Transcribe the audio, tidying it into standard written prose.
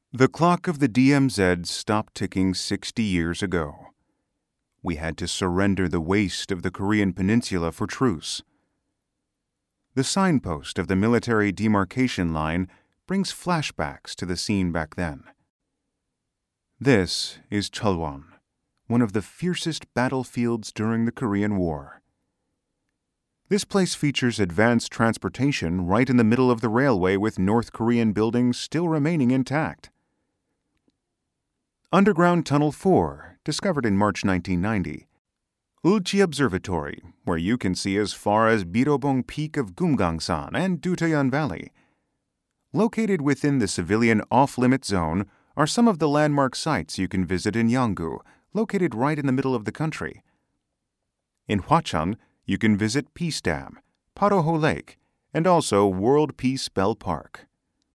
The clock of the DMZ stopped ticking 60 years ago. We had to surrender the waste of the Korean peninsula for truce. The signpost of the military demarcation line brings flashbacks to the scene back then. This is Cheolwon, one of the fiercest battlefields during the Korean War. This place features advanced transportation right in the middle of the railway with North Korean buildings still remaining intact. Underground Tunnel 4, discovered in March 1990. Ulchi Observatory, where you can see as far as Birobong Peak of Gumgangsan and Dutaeon Valley. Located within the civilian off-limit zone are some of the landmark sites you can visit in Yeonggu, located right in the middle of the country. In Hwacheon, you can visit Peace Dam, Paroho Lake, and also World Peace Bell Park.